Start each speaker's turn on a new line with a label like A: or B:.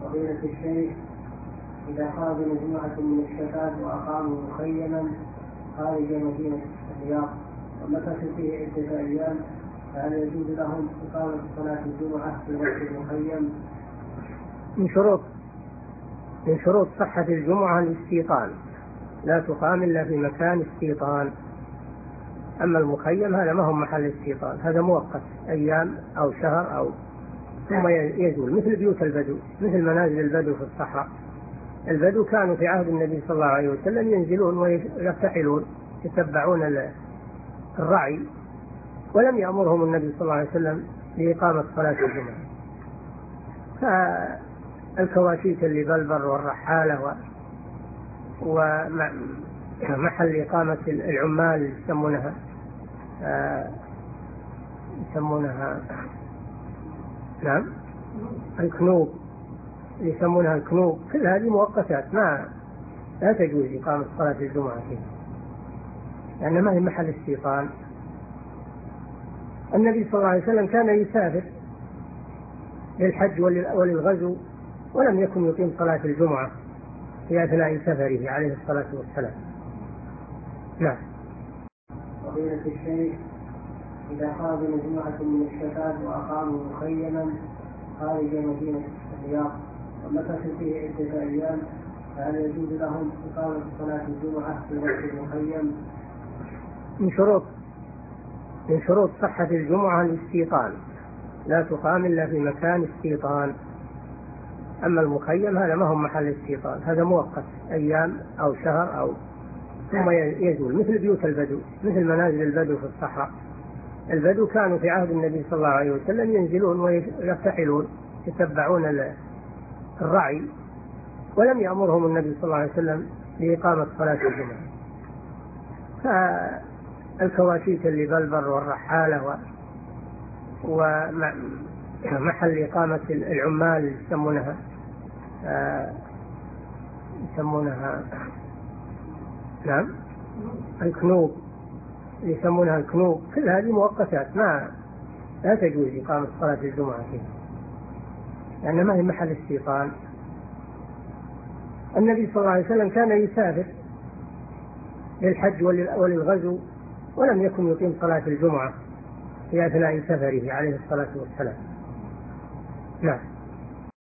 A: فضيلة الشيخ، إذا خرج مجموعة من الشباب وأقاموا مخيما خارج مدينة الرياض ومكثوا فيه عدة أيام، فهل يجوز لهم إقامة صلاة الجمعة في وقت المخيم؟
B: من شروط صحة الجمعة الاستيطان، لا تقام إلا في مكان استيطان. أما المخيم هذا ما هو محل استيطان، هذا مؤقت أيام أو شهر أو ثم يزول، مثل بيوت البدو، مثل منازل البدو في الصحراء. البدو كانوا في عهد النبي صلى الله عليه وسلم ينزلون ويرتحلون يتبعون الرعي، ولم يأمرهم النبي صلى الله عليه وسلم بإقامة صلاة الجمعة. فالكواشيك اللي بالبر والرحالة ومحل إقامة العمال يسمونها نعم الكنوب، يسمونها الكنوب، كل هذه مؤقتات لا تجوز إقامة صلاة الجمعة فيه، لأن ما هي محل استيطان. النبي صلى الله عليه وسلم كان يسافر للحج وللغزو ولم يكن يقيم صلاة الجمعة في أثناء سفره عليه الصلاة والسلام. نعم.
A: فضيلة الشيخ، إذا خرج مجموعة من الشباب وأقاموا مخيما خارج مدينة الرياض ومكثوا فيه عدة أيام، فهل يجوز لهم إقامة صلاة الجمعة في وقت المخيم؟
B: من شروط صحة الجمعة الاستيطان، لا تقام إلا في مكان استيطان. أما المخيم هذا ما هو محل استيطان، هذا مؤقت أيام أو شهر أو ثم يزول، مثل بيوت البدو، مثل منازل البدو في الصحراء. البدو كانوا في عهد النبي صلى الله عليه وسلم ينزلون ويرتحلون يتبعون الرعي، ولم يأمرهم النبي صلى الله عليه وسلم بإقامة صلاة الجمعة. فالكواشيك اللي بالبر والرحالة ومحل إقامة العمال يسمونها نعم الكنوب، يسمونها الكنوب، كل هذه مؤقتات لا تجوز إقامة صلاة الجمعة فيه، لأن ما هي محل استيطان. النبي صلى الله عليه وسلم كان يسافر للحج وللغزو ولم يكن يقيم صلاة الجمعة في أثناء سفره عليه الصلاة والسلام. نعم.